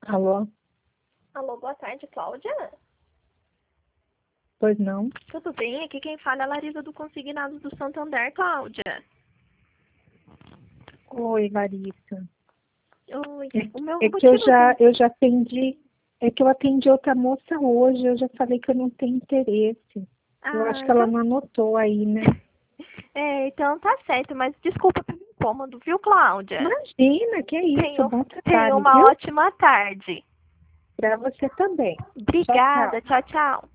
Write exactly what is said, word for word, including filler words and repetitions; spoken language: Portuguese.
Alô? Alô, boa tarde, Cláudia. Pois não? Tudo bem? Aqui quem fala é a Larisa do Consignado do Santander, Cláudia. Oi, Larissa. Oi, É, o meu é que eu motivo já, do... eu já atendi, é que eu atendi outra moça hoje, eu já falei que eu não tenho interesse. Eu acho Ah, que ela então... não anotou aí, né? É, então tá certo, mas desculpa pelo incômodo, viu, Cláudia? Imagina, que é isso, Tenho, bom tenha trabalho, uma viu? ótima tarde. Pra você também. Tchau, Obrigada, tchau. tchau, tchau.